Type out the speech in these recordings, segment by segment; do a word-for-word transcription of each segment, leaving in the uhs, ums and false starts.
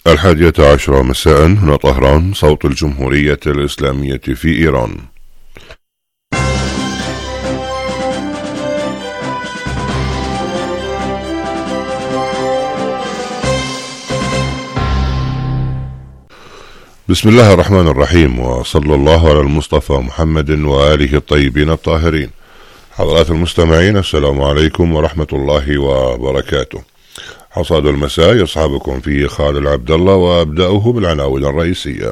الحادية عشرة مساء، هنا طهران، صوت الجمهورية الإسلامية في إيران. بسم الله الرحمن الرحيم، وصلى الله على المصطفى محمد وآله الطيبين الطاهرين. حضرات المستمعين، السلام عليكم ورحمة الله وبركاته. حصاد المساء يصحبكم فيه خالد عبد الله، وأبدأه بالعناوين الرئيسية.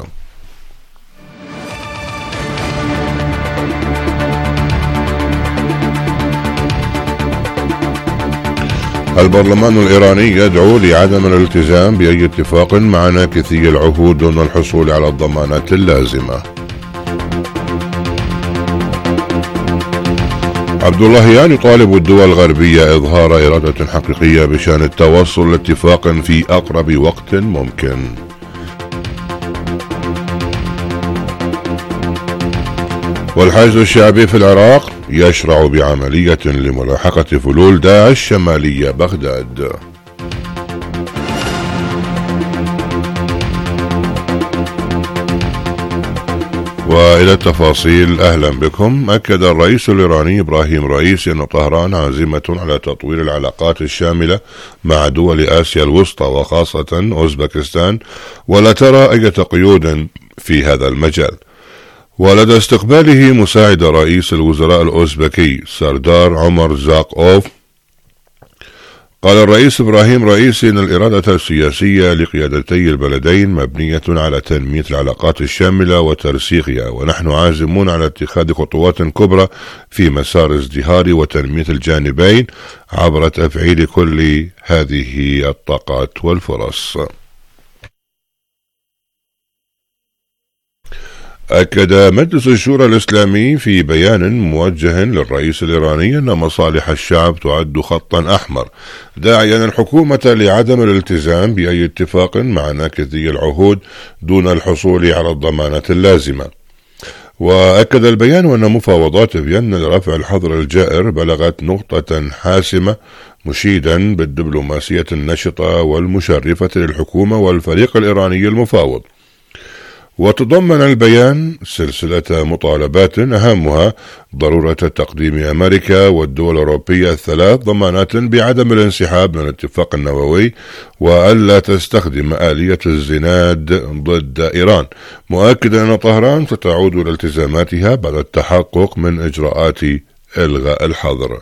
البرلمان الإيراني يدعو لعدم الالتزام بأي اتفاق مع ناكثي العهود دون الحصول على الضمانات اللازمة. عبد اللهيان يطالب الدول الغربية إظهار إرادة حقيقية بشأن التوصل لاتفاق في أقرب وقت ممكن. والحشد الشعبي في العراق يشرع بعملية لملاحقة فلول داعش شمالية بغداد. وإلى التفاصيل، أهلا بكم. أكد الرئيس الإيراني إبراهيم رئيسي أن طهران عازمة على تطوير العلاقات الشاملة مع دول آسيا الوسطى وخاصة أوزبكستان، ولا ترى أي قيود في هذا المجال. ولدى استقباله مساعد رئيس الوزراء الأوزبكي سردار عمر زاقوف، قال الرئيس إبراهيم رئيسي أن الإرادة السياسية لقيادتي البلدين مبنية على تنمية العلاقات الشاملة وترسيخها، ونحن عازمون على اتخاذ خطوات كبرى في مسار ازدهار وتنمية الجانبين عبر تفعيل كل هذه الطاقات والفرص. أكد مجلس الشورى الإسلامي في بيان موجه للرئيس الإيراني أن مصالح الشعب تعد خطا أحمر، داعيا الحكومة لعدم الالتزام بأي اتفاق مع ناكثي العهود دون الحصول على الضمانات اللازمة. وأكد البيان أن مفاوضات فيينا لرفع الحظر الجائر بلغت نقطة حاسمة، مشيدا بالدبلوماسية النشطة والمشرفة للحكومة والفريق الإيراني المفاوض. وتضمن البيان سلسلة مطالبات أهمها ضرورة تقديم أمريكا والدول الأوروبية الثلاث ضمانات بعدم الانسحاب من الاتفاق النووي، وألا تستخدم آلية الزناد ضد إيران، مؤكدا أن طهران ستعود إلى التزاماتها بعد التحقق من إجراءات إلغاء الحظر.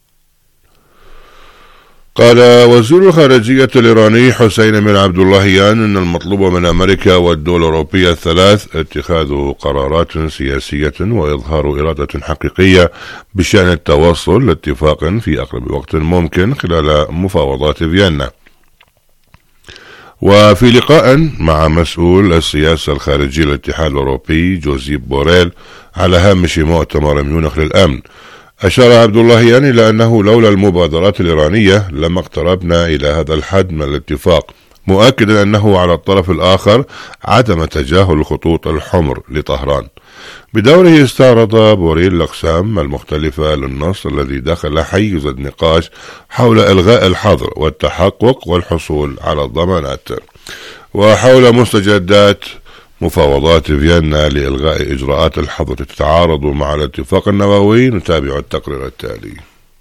قال وزير الخارجية الإيراني حسين بن عبد اللهيان أن المطلوب من أمريكا والدول الأوروبية الثلاث اتخاذ قرارات سياسية وإظهار إرادة حقيقية بشأن التوصل لاتفاق في أقرب وقت ممكن خلال مفاوضات فيينا. وفي لقاء مع مسؤول السياسة الخارجية للاتحاد الأوروبي جوزيب بوريل على هامش مؤتمر ميونخ للأمن، أشار عبد اللهيان إلى أنه لولا المبادرات الإيرانية لما اقتربنا إلى هذا الحد من الاتفاق، مؤكدا أنه على الطرف الآخر عدم تجاهل الخطوط الحمر لطهران. بدوره استعرض بوريل الأقسام المختلفة للنص الذي دخل حيز النقاش حول إلغاء الحظر والتحقق والحصول على الضمانات، وحول مستجدات مفاوضات فيينا لإلغاء إجراءات الحظر تتعارض مع الاتفاق النووي. نتابع التقرير التالي.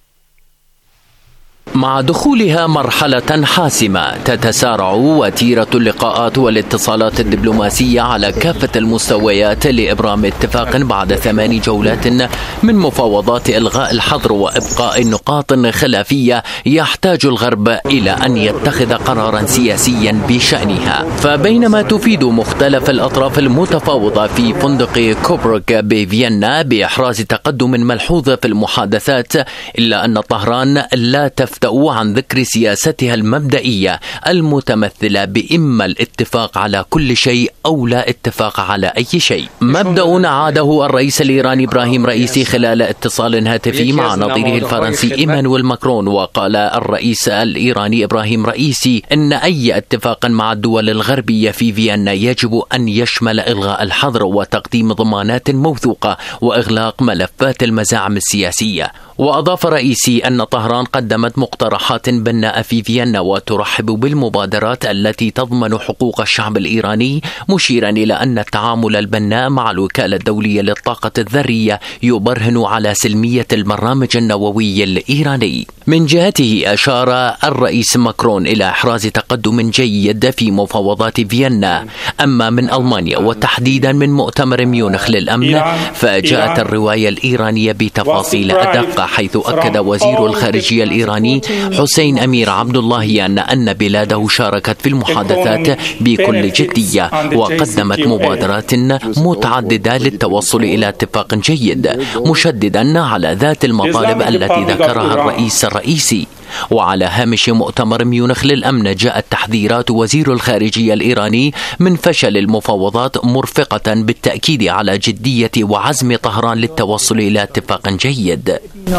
مع دخولها مرحلة حاسمة، تتسارع وتيرة اللقاءات والاتصالات الدبلوماسية على كافة المستويات لإبرام اتفاق بعد ثمان جولات من مفاوضات إلغاء الحظر وإبقاء نقاط خلافية يحتاج الغرب إلى أن يتخذ قرارا سياسيا بشأنها. فبينما تفيد مختلف الأطراف المتفاوضة في فندق كوبروك بفيينا بإحراز تقدم ملحوظ في المحادثات، إلا أن طهران لا تفتأ عن ذكر سياستها المبدئية المتمثلة بإما الاتفاق على كل شيء أو لا اتفاق على أي شيء، مبدأ عاده الرئيس الإيراني إبراهيم رئيسي خلال اتصال هاتفي مع نظيره الفرنسي إيمانويل ماكرون. وقال الرئيس الإيراني إبراهيم رئيسي إن أي اتفاق مع الدول الغربية في فيينا يجب أن يشمل إلغاء الحظر وتقديم ضمانات موثوقة وإغلاق ملفات المزاعم السياسية. وأضاف رئيسي أن طهران قدمت مقترحات بناءة في فيينا وترحب بالمبادرات التي تضمن حقوق الشعب الإيراني، مشيرا إلى أن التعامل البناء مع الوكالة الدولية للطاقة الذرية يبرهن على سلمية البرنامج النووي الإيراني. من جهته أشار الرئيس ماكرون إلى إحراز تقدم جيد في مفاوضات فيينا. أما من ألمانيا وتحديدا من مؤتمر ميونخ للأمن فجاءت الرواية الإيرانية بتفاصيل أدق، حيث أكد وزير الخارجية الإيراني حسين أمير عبد اللهيان أن بلاده شاركت في المحادثات بكل جدية وقدمت مبادرات متعددة للتوصل إلى اتفاق جيد، مشددا على ذات المطالب التي ذكرها الرئيس الرئيسي. وعلى هامش مؤتمر ميونخ للأمن جاءت تحذيرات وزير الخارجية الإيراني من فشل المفاوضات، مرفقة بالتأكيد على جدية وعزم طهران للتوصل إلى اتفاق جيد.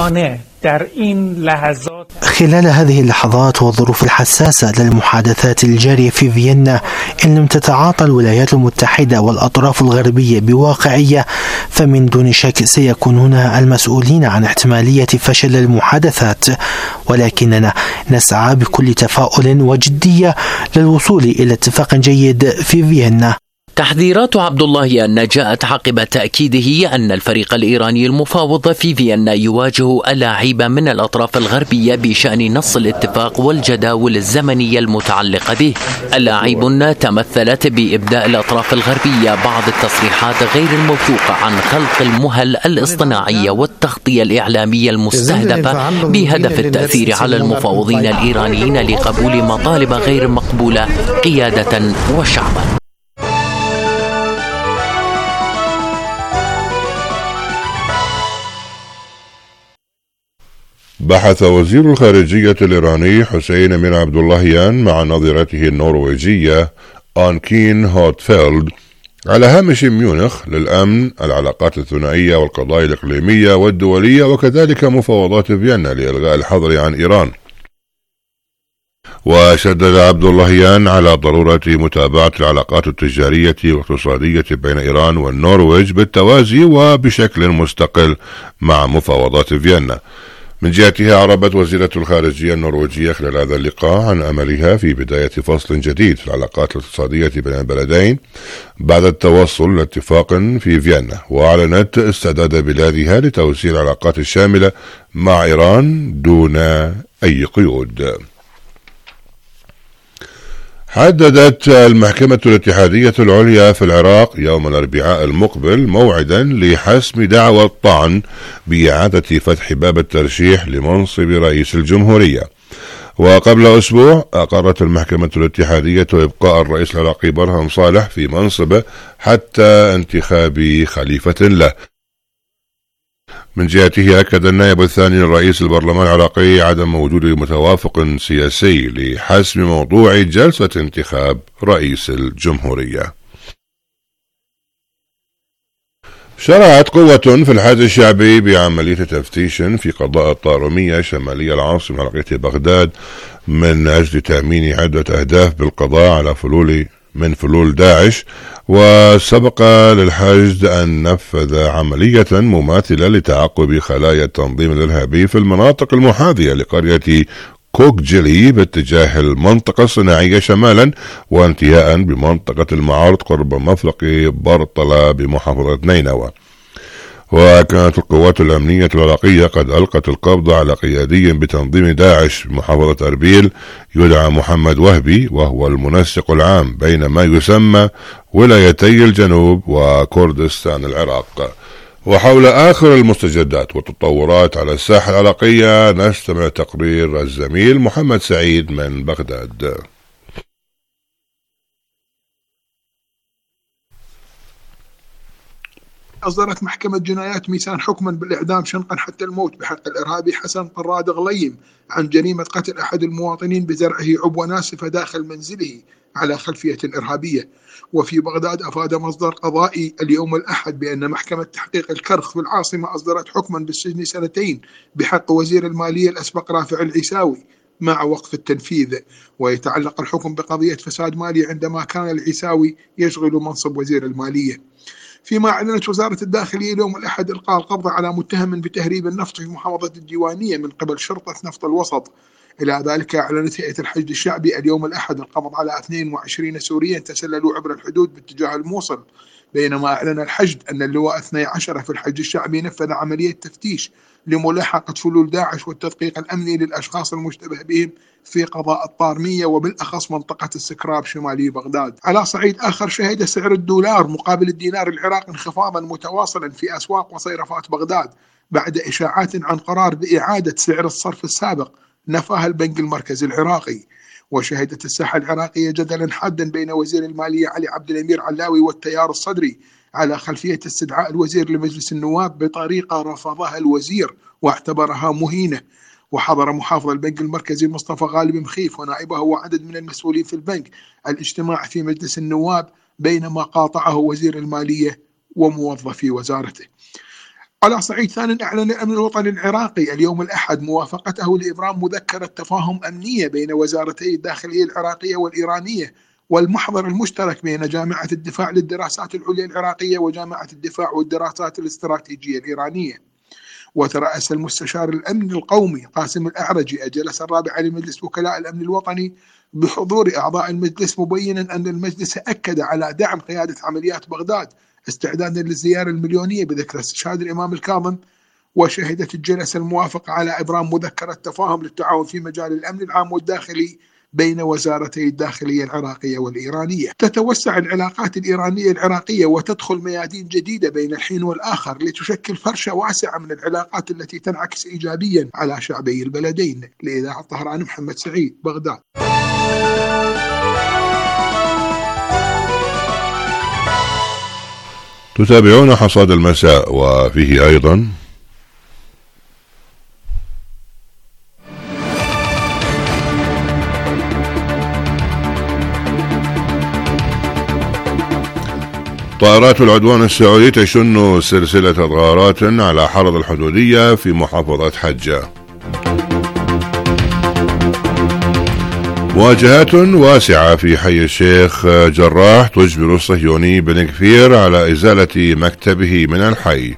خلال هذه اللحظات والظروف الحساسة للمحادثات الجارية في فيينا، إن لم تتعاطى الولايات المتحدة والأطراف الغربية بواقعية فمن دون شك سيكونون المسؤولين عن احتمالية فشل المحادثات، ولكننا نسعى بكل تفاؤل وجدية للوصول إلى اتفاق جيد في فيينا. تحذيرات عبد اللهيان جاءت عقب تأكيده أن الفريق الإيراني المفاوض في فيينا يواجه ألاعيب من الأطراف الغربية بشأن نص الاتفاق والجداول الزمنية المتعلقة به. ألاعيب تمثلت بإبداء الأطراف الغربية بعض التصريحات غير الموثوقة عن خلق المهل الاصطناعية والتغطية الإعلامية المستهدفة بهدف التأثير على المفاوضين الإيرانيين لقبول مطالب غير مقبولة قيادة وشعبا. بحث وزير الخارجية الإيراني حسين أمير عبد اللهيان مع نظيرته النرويجية أنكين هوتفيلد على هامش ميونخ للأمن العلاقات الثنائية والقضايا الإقليمية والدولية، وكذلك مفاوضات فيينا لإلغاء الحظر عن إيران. وشدد عبد اللهيان على ضرورة متابعة العلاقات التجارية والاقتصادية بين إيران والنرويج بالتوازي وبشكل مستقل مع مفاوضات فيينا. من جهتها أعربت وزيرة الخارجية النرويجية خلال هذا اللقاء عن أملها في بداية فصل جديد في العلاقات الاقتصادية بين البلدين بعد التوصل لاتفاق في فيينا، وأعلنت استعداد بلادها لتوسيع العلاقات الشاملة مع إيران دون أي قيود. حددت المحكمة الاتحادية العليا في العراق يوم الأربعاء المقبل موعدا لحسم دعوى الطعن بإعادة فتح باب الترشيح لمنصب رئيس الجمهورية. وقبل أسبوع أقرت المحكمة الاتحادية إبقاء الرئيس العراقي برهان صالح في منصبه حتى انتخاب خليفة له. من جهته أكد النائب الثاني لرئيس البرلمان العراقي عدم وجود متوافق سياسي لحسم موضوع جلسة انتخاب رئيس الجمهورية. شرعت قوة في الحاج الشعبي بعملية تفتيش في قضاء الطارمية شمالي العاصمة العراقية بغداد من أجل تأمين عدة أهداف بالقضاء على فلول من فلول داعش، وسبق للحشد أن نفذ عملية مماثلة لتعقب خلايا التنظيم الإرهابي في المناطق المحاذية لقرية كوكجلي باتجاه المنطقة الصناعية شمالا، وانتهاء بمنطقة المعارض قرب مفلق برطلة بمحافظة نينوى. وكانت القوات الأمنية العراقية قد ألقت القبض على قيادي بتنظيم داعش بمحافظة أربيل يدعى محمد وهبي، وهو المنسق العام بين ما يسمى ولايتي الجنوب وكردستان العراق. وحول آخر المستجدات والتطورات على الساحة العراقية نستمع تقرير الزميل محمد سعيد من بغداد. أصدرت محكمة جنايات ميسان حكما بالإعدام شنقا حتى الموت بحق الإرهابي حسن طراد غليم عن جريمة قتل أحد المواطنين بزرعه عبوة ناسفة داخل منزله على خلفية إرهابية. وفي بغداد أفاد مصدر قضائي اليوم الأحد بأن محكمة تحقيق الكرخ في العاصمة أصدرت حكما بالسجن سنتين بحق وزير المالية الأسبق رافع العيساوي مع وقف التنفيذ. ويتعلق الحكم بقضية فساد مالي عندما كان العيساوي يشغل منصب وزير المالية. فيما أعلنت وزارة الداخلية اليوم الأحد إلقاء القبض على متهم بتهريب النفط في محافظة الديوانية من قبل شرطة نفط الوسط. إلى ذلك أعلنت هيئة الحشد الشعبي اليوم الأحد القبض على اثنين وعشرين سوريا تسللوا عبر الحدود باتجاه الموصل، بينما أعلن الحشد أن اللواء اثني عشر في الحشد الشعبي نفذ عملية تفتيش لملاحقة فلول داعش والتدقيق الأمني للأشخاص المشتبه بهم في قضاء الطارمية وبالأخص منطقة السكراب شمالي بغداد. على صعيد آخر، شهد سعر الدولار مقابل الدينار العراقي انخفاضا متواصلا في أسواق وصيرفات بغداد بعد إشاعات عن قرار بإعادة سعر الصرف السابق نفاها البنك المركزي العراقي. وشهدت الساحة العراقية جدلا حادا بين وزير المالية علي عبد الأمير علاوي والتيار الصدري على خلفية استدعاء الوزير لمجلس النواب بطريقة رفضها الوزير واعتبرها مهينة. وحضر محافظ البنك المركزي مصطفى غالب مخيف ونائبه وعدد من المسؤولين في البنك الاجتماع في مجلس النواب، بينما قاطعه وزير المالية وموظفي وزارته. على صعيد ثاني، أعلن الأمن الوطني العراقي اليوم الأحد موافقته لإبرام مذكرة تفاهم أمنية بين وزارتي الداخلية العراقية والإيرانية والمحضر المشترك بين جامعة الدفاع للدراسات العليا العراقية وجامعة الدفاع والدراسات الاستراتيجية الإيرانية. وترأس المستشار الأمن القومي قاسم الأعرجي الجلسة الرابعة لمجلس وكلاء الأمن الوطني بحضور أعضاء المجلس، مبينا أن المجلس أكد على دعم قيادة عمليات بغداد استعدادا للزيارة المليونية بذكرى استشهاد الإمام الكاظم. وشهدت الجلسة الموافقة على إبرام مذكرة تفاهم للتعاون في مجال الأمن العام والداخلي بين وزارتي الداخلية العراقية والإيرانية. تتوسع العلاقات الإيرانية العراقية وتدخل ميادين جديدة بين الحين والآخر لتشكل فرشة واسعة من العلاقات التي تنعكس إيجابيا على شعبي البلدين. لإذاعة الطهران، محمد سعيد، بغداد. تتابعون حصاد المساء وفيه أيضا طائرات العدوان السعودي تشن سلسلة غارات على حرض الحدودية في محافظة حجة. مواجهات واسعة في حي الشيخ جراح تجبر الصهيوني بن كفير على إزالة مكتبه من الحي.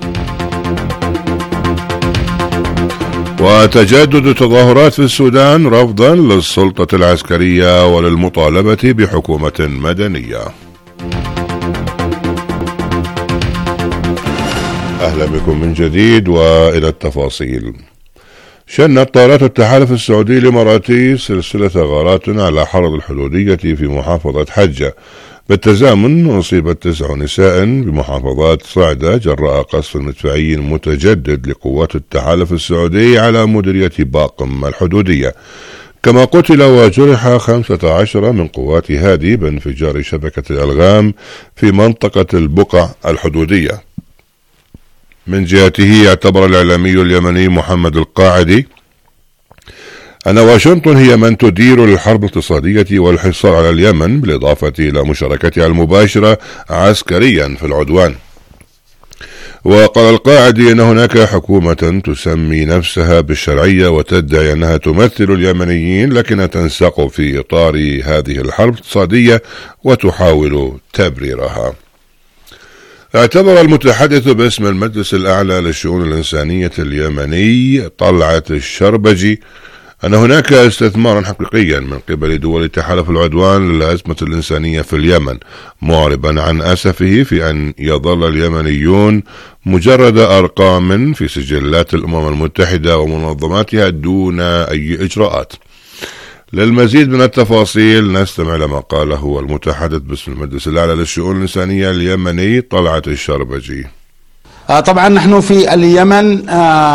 وتجدد تظاهرات في السودان رفضا للسلطة العسكرية وللمطالبة بحكومة مدنية. أهلا بكم من جديد وإلى التفاصيل. شنت طائرات التحالف السعودي الإماراتي سلسلة غارات على حرض الحدودية في محافظة حجة، بالتزامن أصيبت تسع نساء بمحافظات صعدة جراء قصف مدفعي متجدد لقوات التحالف السعودي على مديرية باقم الحدودية، كما قتل وجرح خمسة عشر من قوات هادي بانفجار شبكة الألغام في منطقة البقع الحدودية. من جهته اعتبر الإعلامي اليمني محمد القاعدي أن واشنطن هي من تدير الحرب الاقتصادية والحصار على اليمن، بالإضافة إلى مشاركتها المباشرة عسكريا في العدوان. وقال القاعدي أن هناك حكومة تسمي نفسها بالشرعية وتدعي أنها تمثل اليمنيين، لكنها تنساق في إطار هذه الحرب الاقتصادية وتحاول تبريرها. اعتبر المتحدث باسم المجلس الأعلى للشؤون الإنسانية اليمني طلعت الشربجي أن هناك استثمارا حقيقيا من قبل دول تحالف العدوان للأزمة الإنسانية في اليمن، معربا عن أسفه في أن يظل اليمنيون مجرد أرقام في سجلات الأمم المتحدة ومنظماتها دون أي إجراءات. للمزيد من التفاصيل نستمع لما قاله المتحدث باسم المجلس الأعلى للشؤون الإنسانية اليمني طلعت الشربجي. طبعا نحن في اليمن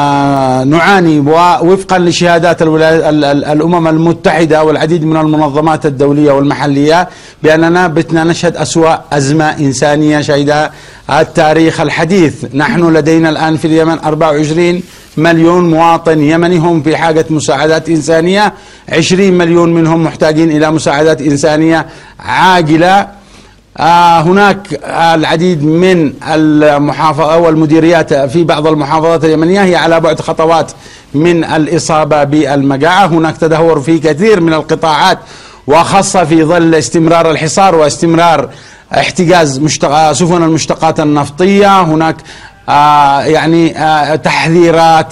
نعاني ووفقا لشهادات الأمم المتحدة والعديد من المنظمات الدولية والمحلية بأننا بتنا نشهد أسوأ أزمة إنسانية شهدها التاريخ الحديث. نحن لدينا الآن في اليمن أربعة وعشرين مليون مواطن يمني هم في حاجة مساعدات إنسانية، عشرين مليون منهم محتاجين إلى مساعدات إنسانية عاجلة. آه هناك العديد من المحافظة والمديريات في بعض المحافظات اليمنية هي على بعد خطوات من الإصابة بالمجاعة. هناك تدهور في كثير من القطاعات، وخاصة في ظل استمرار الحصار واستمرار احتجاز مشتق... سفن المشتقات النفطية، هناك آه يعني آه تحذيرات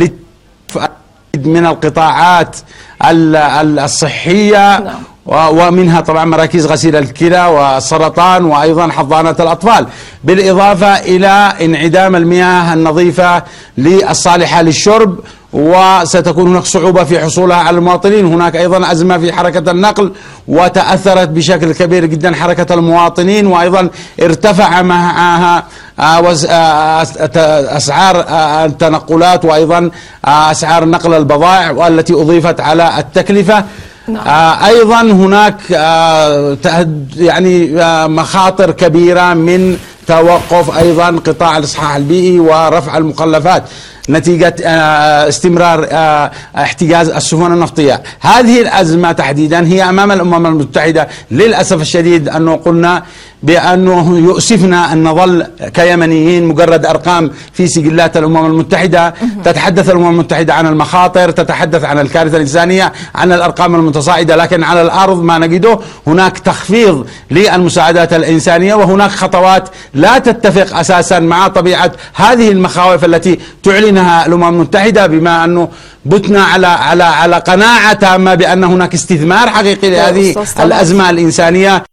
من القطاعات الصحية، ومنها طبعا مراكز غسيل الكلى والسرطان وأيضا حضانات الأطفال، بالإضافة إلى انعدام المياه النظيفة للصالحة للشرب، وستكون هناك صعوبة في حصولها على المواطنين. هناك أيضا أزمة في حركة النقل، وتأثرت بشكل كبير جدا حركة المواطنين، وأيضا ارتفع معها أسعار التنقلات وأيضا أسعار نقل البضائع والتي أضيفت على التكلفة. نعم. أيضا هناك يعني مخاطر كبيرة من توقف أيضا قطاع الإصحاح البيئي ورفع المخلفات نتيجة استمرار احتجاز السفن النفطية. هذه الأزمة تحديدا هي أمام الأمم المتحدة. للأسف الشديد أنه قلنا بأنه يؤسفنا أن نظل كيمنيين مجرد أرقام في سجلات الأمم المتحدة. تتحدث الأمم المتحدة عن المخاطر، تتحدث عن الكارثة الإنسانية، عن الأرقام المتصاعدة، لكن على الأرض ما نجده هناك تخفيض للمساعدات الإنسانية، وهناك خطوات لا تتفق أساسا مع طبيعة هذه المخاوف التي تعلنها الأمم المتحدة، بما أنه بتنا على على على قناعة تامة بأن هناك استثمار حقيقي لهذه الأزمة الإنسانية.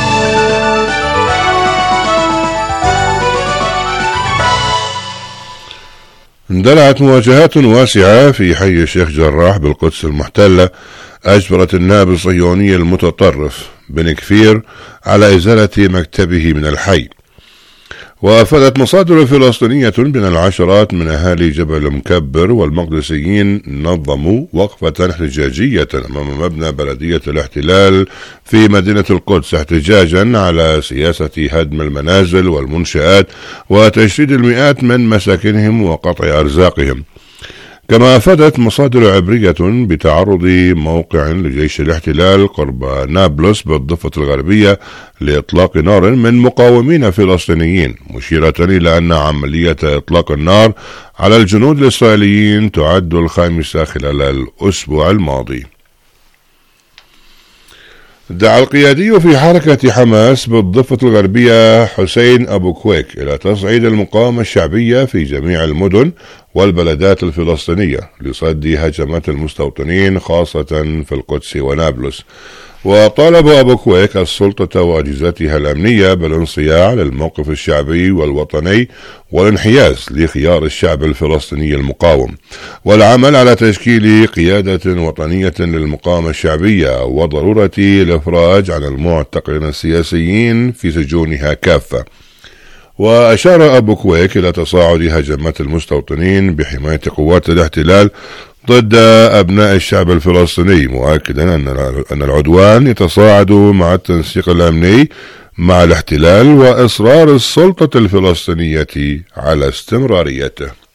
اندلعت مواجهات واسعة في حي الشيخ جراح بالقدس المحتلة، أجبرت النائب الصهيوني المتطرف بن كفير على إزالة مكتبه من الحي. وأفادت مصادر فلسطينية بأن العشرات من أهالي جبل مكبر والمقدسيين نظموا وقفة احتجاجية أمام مبنى بلدية الاحتلال في مدينة القدس، احتجاجا على سياسة هدم المنازل والمنشآت وتشريد المئات من مساكنهم وقطع أرزاقهم. كما أفادت مصادر عبرية بتعرض موقع لجيش الاحتلال قرب نابلس بالضفة الغربية لإطلاق نار من مقاومين فلسطينيين، مشيرة إلى أن عملية إطلاق النار على الجنود الإسرائيليين تعد الخامسة خلال الأسبوع الماضي. دعا القيادي في حركة حماس بالضفة الغربية حسين أبو كويك إلى تصعيد المقاومة الشعبية في جميع المدن والبلدات الفلسطينية لصد هجمات المستوطنين خاصة في القدس ونابلس. وطالب أبو كويك السلطة وأجهزتها الأمنية بالانصياع للموقف الشعبي والوطني والانحياز لخيار الشعب الفلسطيني المقاوم، والعمل على تشكيل قيادة وطنية للمقاومة الشعبية، وضرورة الإفراج عن المعتقلين السياسيين في سجونها كافة. وأشار أبو كويك إلى تصاعد هجمات المستوطنين بحماية قوات الاحتلال ضد أبناء الشعب الفلسطيني، مؤكدا أن العدوان يتصاعد مع التنسيق الأمني مع الاحتلال وإصرار السلطة الفلسطينية على استمراريته.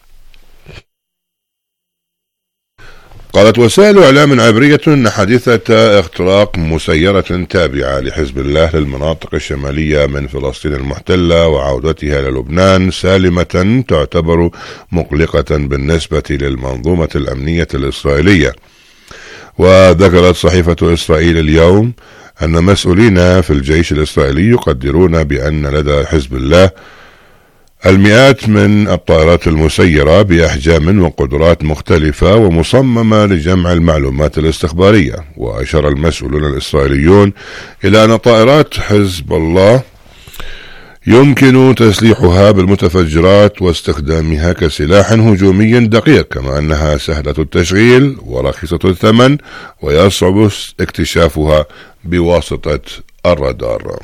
قالت وسائل إعلام عبرية أن حادثة اختراق مسيرة تابعة لحزب الله للمناطق الشمالية من فلسطين المحتلة وعودتها إلى لبنان سالمة تعتبر مقلقة بالنسبة للمنظومة الأمنية الإسرائيلية. وذكرت صحيفة إسرائيل اليوم أن مسؤولين في الجيش الإسرائيلي يقدرون بأن لدى حزب الله المئات من الطائرات المسيرة بأحجام وقدرات مختلفة ومصممة لجمع المعلومات الاستخبارية. وأشار المسؤولون الإسرائيليون إلى أن طائرات حزب الله يمكن تسليحها بالمتفجرات واستخدامها كسلاح هجومي دقيق، كما أنها سهلة التشغيل ورخيصة الثمن ويصعب اكتشافها بواسطة الرادار.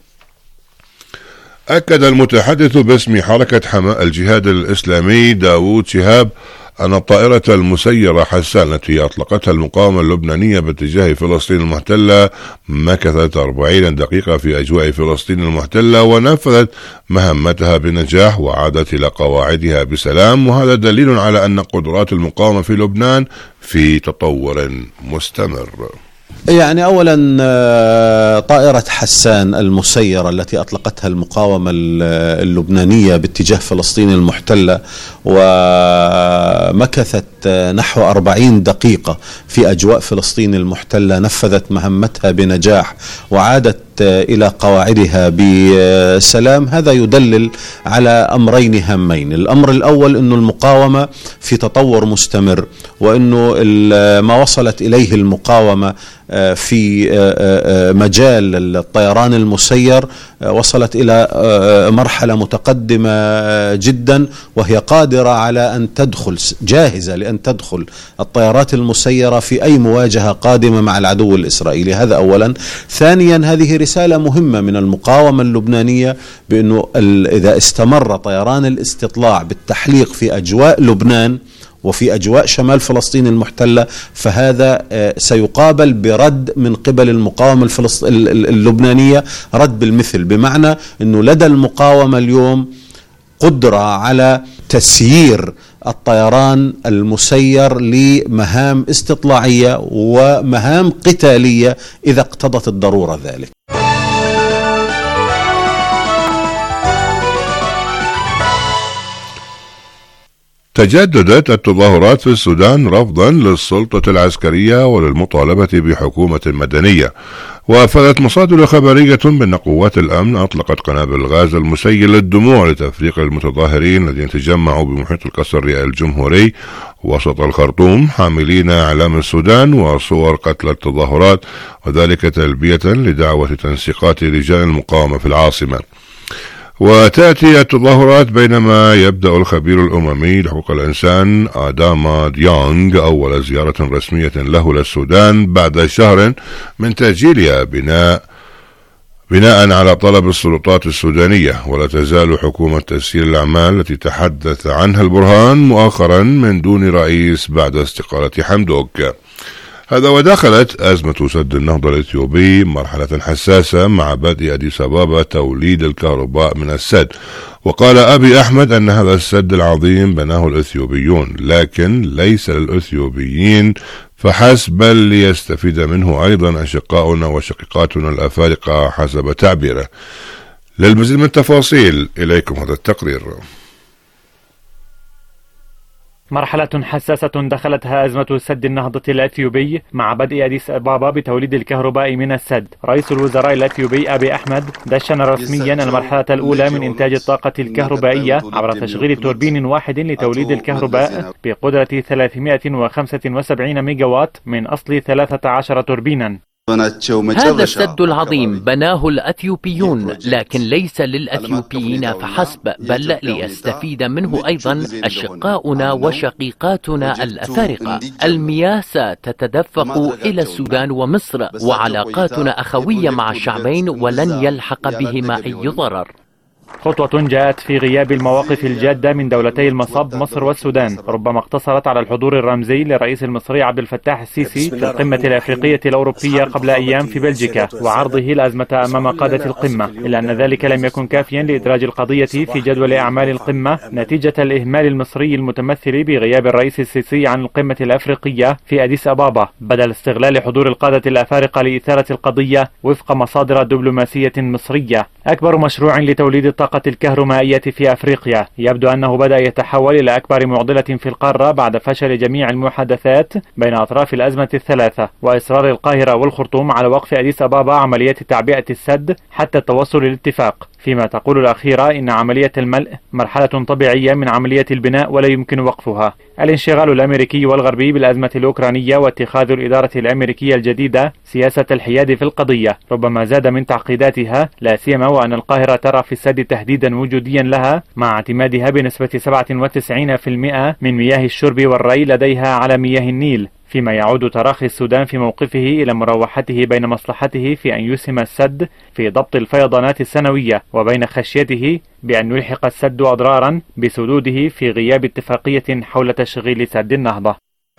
أكد المتحدث باسم حركة حماة الجهاد الإسلامي داوود شهاب أن الطائرة المسيرة حسان التي أطلقتها المقاومة اللبنانية باتجاه فلسطين المحتلة مكثت أربعين دقيقة في أجواء فلسطين المحتلة ونفذت مهمتها بنجاح وعادت إلى قواعدها بسلام، وهذا دليل على أن قدرات المقاومة في لبنان في تطور مستمر. يعني أولا طائرة حسان المسيرة التي أطلقتها المقاومة اللبنانية باتجاه فلسطين المحتلة ومكثت نحو أربعين دقيقة في أجواء فلسطين المحتلة، نفذت مهمتها بنجاح وعادت إلى قواعدها بسلام. هذا يدلل على أمرين هامين. الأمر الأول أنه المقاومة في تطور مستمر، وأنه ما وصلت إليه المقاومة في مجال الطيران المسير وصلت إلى مرحلة متقدمة جدا، وهي قادرة على أن تدخل، جاهزة لأن تدخل الطيارات المسيرة في أي مواجهة قادمة مع العدو الإسرائيلي. هذا أولا. ثانيا، هذه رسالة مهمة من المقاومة اللبنانية بأنه إذا استمر طيران الاستطلاع بالتحليق في أجواء لبنان وفي أجواء شمال فلسطين المحتلة، فهذا سيقابل برد من قبل المقاومة اللبنانية، رد بالمثل، بمعنى أنه لدى المقاومة اليوم قدرة على تسيير الطيران المسير لمهام استطلاعية ومهام قتالية إذا اقتضت الضرورة ذلك. تجددت التظاهرات في السودان رفضا للسلطة العسكرية وللمطالبة بحكومة مدنية. وافادت مصادر خبرية بأن قوات الأمن أطلقت قنابل الغاز المسيل للدموع لتفريق المتظاهرين الذين تجمعوا بمحيط القصر الجمهوري وسط الخرطوم حاملين أعلام السودان وصور قتل التظاهرات، وذلك تلبية لدعوة تنسيقات رجال المقاومة في العاصمة. وتأتي التظاهرات بينما يبدأ الخبير الأممي لحقوق الإنسان آداما ديونغ أول زيارة رسمية له للسودان بعد شهر من تأجيلها بناء بناء على طلب السلطات السودانية. ولا تزال حكومة تسيير الأعمال التي تحدث عنها البرهان مؤخرا من دون رئيس بعد استقالة حمدوك. هذا ودخلت أزمة سد النهضة الإثيوبي مرحلة حساسة مع بدء أديس أبابا توليد الكهرباء من السد. وقال أبي أحمد أن هذا السد العظيم بناه الإثيوبيون، لكن ليس للإثيوبيين فحسب، بل ليستفيد منه أيضا أشقاؤنا وشقيقاتنا الأفارقة حسب تعبيره. للمزيد من التفاصيل إليكم هذا التقرير. مرحلة حساسة دخلتها أزمة سد النهضة الأثيوبي مع بدء أديس أبابا بتوليد الكهرباء من السد. رئيس الوزراء الأثيوبي أبي أحمد دشن رسميا المرحلة الأولى من إنتاج الطاقة الكهربائية عبر تشغيل توربين واحد لتوليد الكهرباء بقدرة ثلاثمائة وخمسة وسبعين ميجاوات من أصل ثلاثة عشر توربينا. هذا السد العظيم بناه الأثيوبيون، لكن ليس للأثيوبيين فحسب، بل ليستفيد منه أيضا أشقاؤنا وشقيقاتنا الأفارقة. المياه ستتدفق إلى السودان ومصر، وعلاقاتنا أخوية مع الشعبين ولن يلحق بهما أي ضرر. خطوة جاءت في غياب المواقف الجادة من دولتي المصب مصر والسودان، ربما اقتصرت على الحضور الرمزي للرئيس المصري عبد الفتاح السيسي في القمة الأفريقية الأوروبية قبل أيام في بلجيكا وعرضه الأزمة أمام قادة القمة، إلا أن ذلك لم يكن كافيا لإدراج القضية في جدول أعمال القمة نتيجة الإهمال المصري المتمثل بغياب الرئيس السيسي عن القمة الأفريقية في أديس أبابا، بدل استغلال حضور القادة الأفارقة لإثارة القضية وفق مصادر دبلوماسية مصرية. أكبر مشروع لتوليد الطاقة الكهرومائية في أفريقيا يبدو أنه بدأ يتحول إلى أكبر معضلة في القارة بعد فشل جميع المحادثات بين أطراف الأزمة الثلاثة وإصرار القاهرة والخرطوم على وقف أديس أبابا عملية تعبئة السد حتى التوصل للاتفاق، فيما تقول الأخيرة إن عملية الملء مرحلة طبيعية من عملية البناء ولا يمكن وقفها. الانشغال الأمريكي والغربي بالأزمة الأوكرانية واتخاذ الإدارة الأمريكية الجديدة سياسة الحياد في القضية ربما زاد من تعقيداتها، لا سيما وأن القاهرة ترى في السد تهديدا وجوديا لها مع اعتمادها بنسبة سبعة وتسعين بالمئة من مياه الشرب والري لديها على مياه النيل، فيما يعود تراخي السودان في موقفه إلى مروحته بين مصلحته في أن يسهم السد في ضبط الفيضانات السنوية وبين خشيته بأن يلحق السد أضرارا بسدوده في غياب اتفاقية حول تشغيل سد النهضة.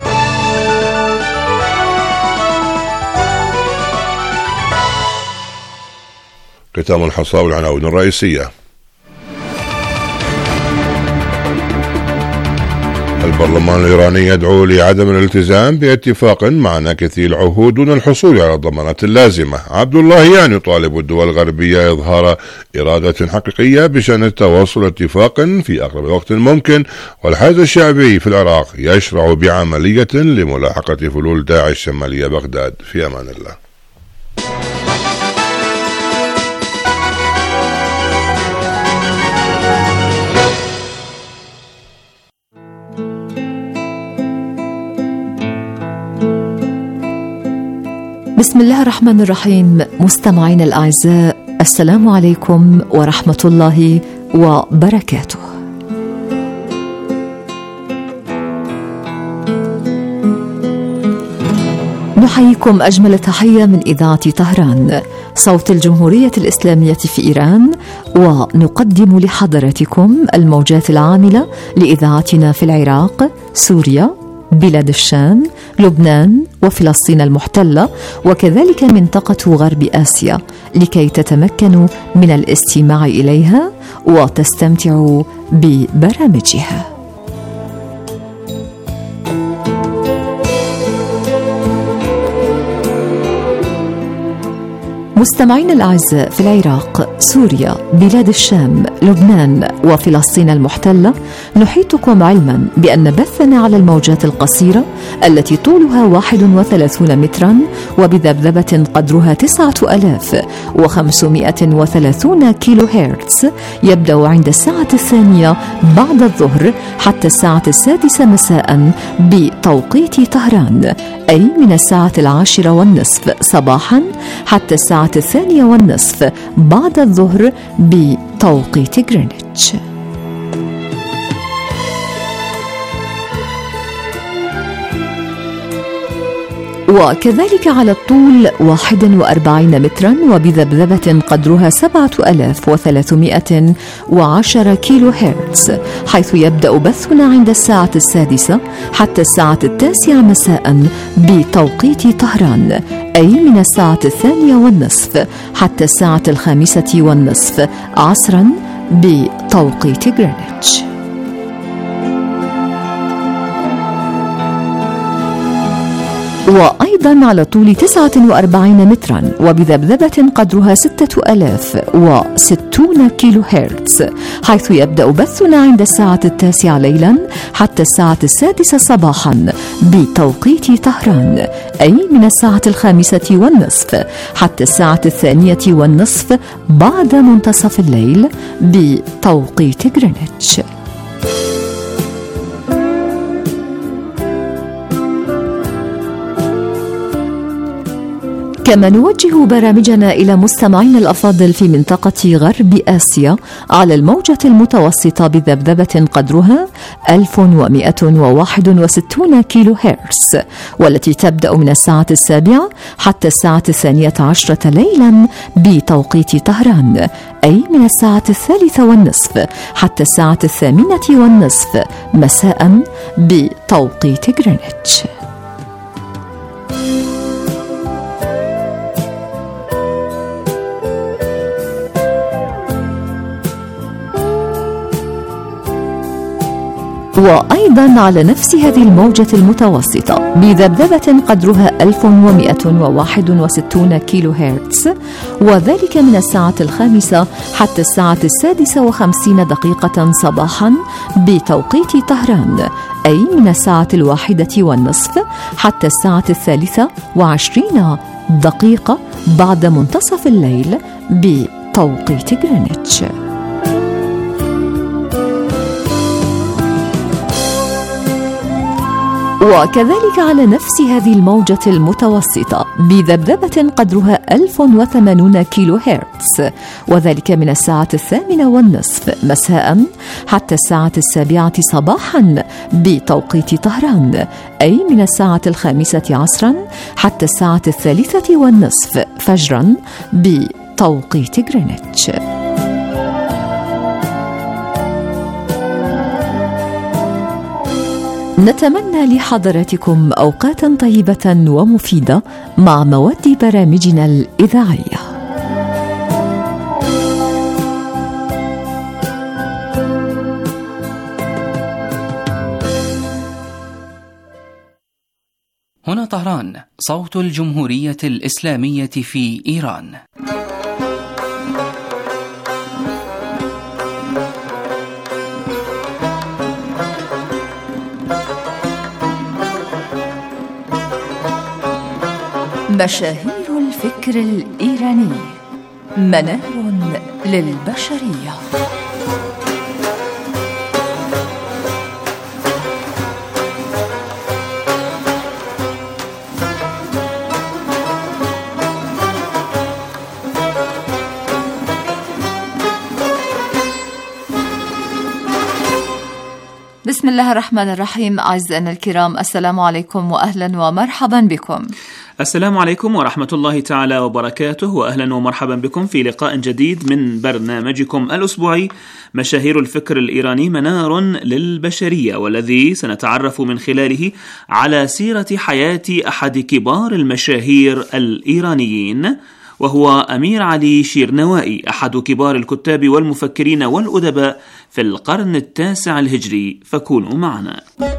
ختام الحصاوي العناوين الرئيسية. البرلمان الإيراني يدعو لعدم الالتزام باتفاق مع ناكثي العهود دون الحصول على الضمانات اللازمة. عبد اللهيان يطالب الدول الغربية إظهار إرادة حقيقية بشأن التوصل اتفاق في أقرب وقت ممكن، والحشد الشعبي في العراق يشرع بعملية لملاحقة فلول داعش شمالية بغداد. في أمان الله. بسم الله الرحمن الرحيم. مستمعينا الأعزاء، السلام عليكم ورحمة الله وبركاته. نحييكم أجمل تحية من إذاعة طهران صوت الجمهورية الإسلامية في إيران، ونقدم لحضراتكم الموجات العاملة لإذاعتنا في العراق، سوريا، بلاد الشام، لبنان وفلسطين المحتلة، وكذلك منطقة غرب آسيا، لكي تتمكنوا من الاستماع إليها وتستمتعوا ببرامجها. مستمعين الأعزاء، في العراق، سوريا، بلاد الشام، لبنان وفلسطين المحتلة، نحيطكم علما بأن بثنا على الموجات القصيرة التي طولها واحد وثلاثون مترا وبذبذبة قدرها تسعة آلاف وخمسمائة وثلاثون كيلو هرتز يبدأ عند الساعة الثانية بعد الظهر حتى الساعة السادسة مساء بتوقيت طهران، أي من الساعة العاشرة والنصف صباحا حتى الساعة الثانية والنصف بعد الظهر بتوقيت غرينتش. وكذلك على الطول واحد وأربعين مترا وبذبذبة قدرها سبعة آلاف وثلاثمائة وعشرة كيلو هرتز، حيث يبدأ بثنا عند الساعة السادسة حتى الساعة التاسعة مساء بتوقيت طهران، أي من الساعة الثانية والنصف حتى الساعة الخامسة والنصف عصرا بتوقيت غرينتش. وأيضا على طول تسعة وأربعين مترا وبذبذبة قدرها ستة آلاف وستون كيلو هرتز، حيث يبدأ بثنا عند الساعة التاسعة ليلا حتى الساعة السادسة صباحا بتوقيت طهران، أي من الساعة الخامسة والنصف حتى الساعة الثانية والنصف بعد منتصف الليل بتوقيت غرينتش. كما نوجه برامجنا إلى مستمعين الأفاضل في منطقة غرب آسيا على الموجة المتوسطة بذبذبة قدرها ألف ومائة وواحد وستين كيلو هرتز، والتي تبدأ من الساعة السابعة حتى الساعة الثانية عشرة ليلا بتوقيت طهران، أي من الساعة الثالثة والنصف حتى الساعة الثامنة والنصف مساء بتوقيت غرينتش. وأيضا على نفس هذه الموجة المتوسطة بذبذبة قدرها ألف ومائة وواحد وستين كيلو هرتز، وذلك من الساعة الخامسة حتى الساعة السادسة وخمسين دقيقة صباحا بتوقيت طهران، أي من الساعة الواحدة والنصف حتى الساعة الثالثة وعشرين دقيقة بعد منتصف الليل بتوقيت غرينتش. وكذلك على نفس هذه الموجة المتوسطة بذبذبة قدرها ألف وثمانين كيلو هرتز، وذلك من الساعة الثامنة والنصف مساء حتى الساعة السابعة صباحا بتوقيت طهران، أي من الساعة الخامسة عصرا حتى الساعة الثالثة والنصف فجرا بتوقيت غرينتش. نتمنى لحضراتكم أوقاتا طيبة ومفيدة مع مواد برامجنا الإذاعية. صوت الجمهورية الإسلامية في إيران. مشاهير الفكر الإيراني، منار للبشرية. بسم الله الرحمن الرحيم. أعزائنا الكرام، السلام عليكم وأهلا ومرحبا بكم. السلام عليكم ورحمة الله تعالى وبركاته، وأهلا ومرحبا بكم في لقاء جديد من برنامجكم الأسبوعي مشاهير الفكر الإيراني، منار للبشرية، والذي سنتعرف من خلاله على سيرة حياة أحد كبار المشاهير الإيرانيين، وهو أمير علي شيرنوائي، أحد كبار الكتاب والمفكرين والأدباء في القرن التاسع الهجري. فكونوا معنا.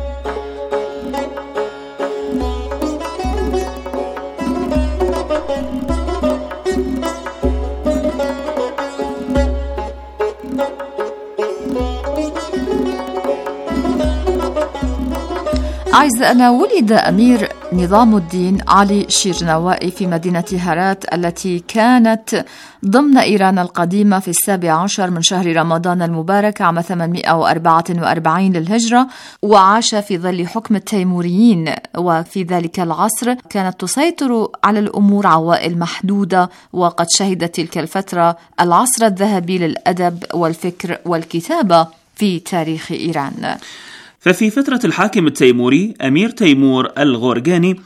أعزائنا، ولد أمير نظام الدين علي شيرنوائي في مدينة هرات التي كانت ضمن إيران القديمة في السابع عشر من شهر رمضان المبارك عام ثمانمائة وأربعة وأربعين للهجرة، وعاش في ظل حكم التيموريين. وفي ذلك العصر كانت تسيطر على الأمور عوائل محدودة، وقد شهدت تلك الفترة العصر الذهبي للأدب والفكر والكتابة في تاريخ إيران. ففي فترة الحاكم التيموري أمير تيمور الغورغاني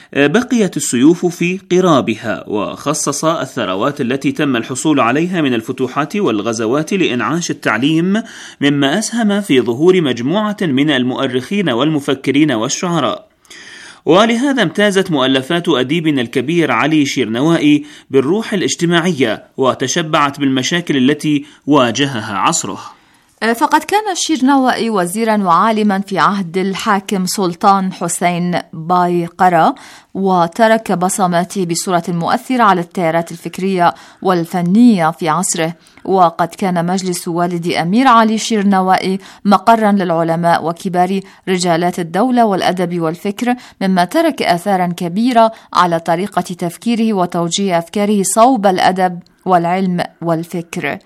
بقيت السيوف في قرابها، وخصص الثروات التي تم الحصول عليها من الفتوحات والغزوات لإنعاش التعليم، مما أسهم في ظهور مجموعة من المؤرخين والمفكرين والشعراء. ولهذا امتازت مؤلفات أديبنا الكبير علي شيرنوائي بالروح الاجتماعية، وتشبعت بالمشاكل التي واجهها عصره. فقد كان شيرنوائي وزيرا وعالما في عهد الحاكم سلطان حسين بايقرة، وترك بصماته بصورة مؤثرة على التيارات الفكرية والفنية في عصره. وقد كان مجلس والد أمير علي شيرنوائي مقرا للعلماء وكبار رجالات الدولة والأدب والفكر، مما ترك آثارا كبيرة على طريقة تفكيره وتوجيه أفكاره صوب الأدب والعلم والفكر.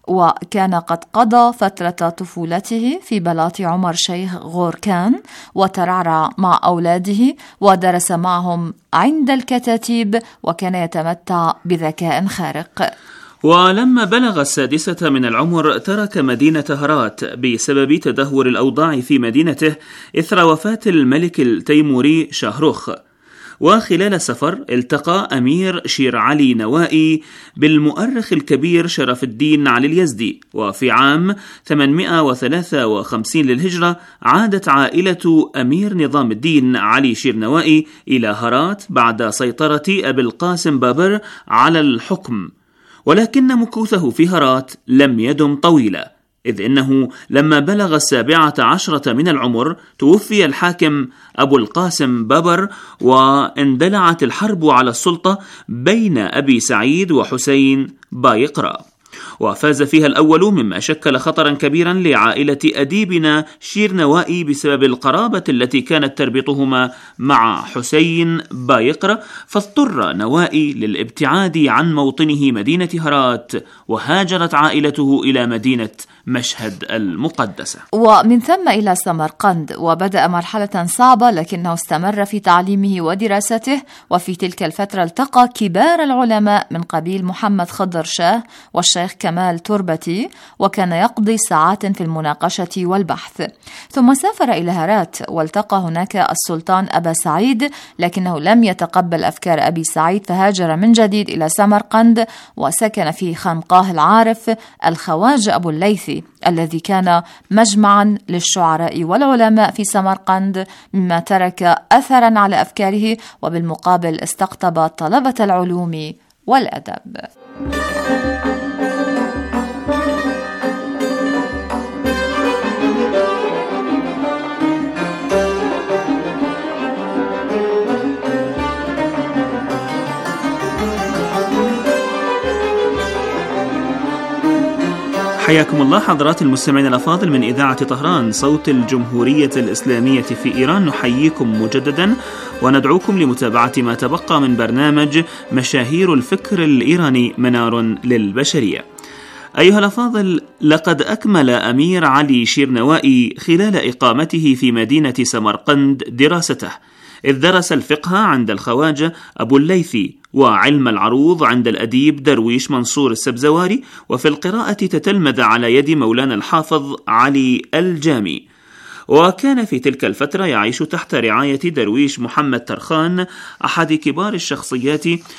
وكان قد قضى فترة طفولته في بلاط عمر شيخ غوركان، وترعرع مع أولاده ودرس معهم عند الكتاتيب، وكان يتمتع بذكاء خارق. ولما بلغ السادسة من العمر ترك مدينة هرات بسبب تدهور الأوضاع في مدينته إثر وفاة الملك التيموري شاهروخ. وخلال سفر التقى أمير شير علي نوائي بالمؤرخ الكبير شرف الدين علي اليزدي، وفي عام ثمانمائة وثلاثة وخمسين للهجرة عادت عائلة أمير نظام الدين علي شيرنوائي إلى هرات بعد سيطرة أبي القاسم بابر على الحكم، ولكن مكوثه في هرات لم يدم طويلا، إذ إنه لما بلغ السابعة عشرة من العمر توفي الحاكم أبو القاسم بابر، واندلعت الحرب على السلطة بين أبي سعيد وحسين بايقرة، وفاز فيها الأول، مما شكل خطرا كبيرا لعائلة أديبنا شيرنوائي بسبب القرابة التي كانت تربطهما مع حسين بايقرة. فاضطر نوائي للابتعاد عن موطنه مدينة هرات، وهاجرت عائلته إلى مدينة مشهد المقدسة، ومن ثم إلى سمرقند. وبدأ مرحلة صعبة، لكنه استمر في تعليمه ودراسته. وفي تلك الفترة التقى كبار العلماء من قبيل محمد خضر شاه والشيخ كمال تربتي، وكان يقضي ساعات في المناقشة والبحث. ثم سافر إلى هرات، والتقى هناك السلطان أبا سعيد، لكنه لم يتقبل أفكار أبي سعيد، فهاجر من جديد إلى سمرقند، وسكن في خنقاه العارف الخواجة أبو الليثي، الذي كان مجمعا للشعراء والعلماء في سمرقند، مما ترك أثرا على أفكاره، وبالمقابل استقطب طلبة العلوم والأدب. حياكم الله حضرات المستمعين الأفاضل من إذاعة طهران صوت الجمهورية الإسلامية في إيران. نحييكم مجددا وندعوكم لمتابعة ما تبقى من برنامج مشاهير الفكر الإيراني منار للبشرية. أيها الأفاضل، لقد أكمل أمير علي شيرنوائي خلال إقامته في مدينة سمرقند دراسته، إذ درس الفقه عند الخواجة أبو الليثي، وعلم العروض عند الأديب درويش منصور السبزواري، وفي القراءة تتلمذ على يد مولانا الحافظ علي الجامي. وكان في تلك الفترة يعيش تحت رعاية درويش محمد ترخان، أحد كبار الشخصيات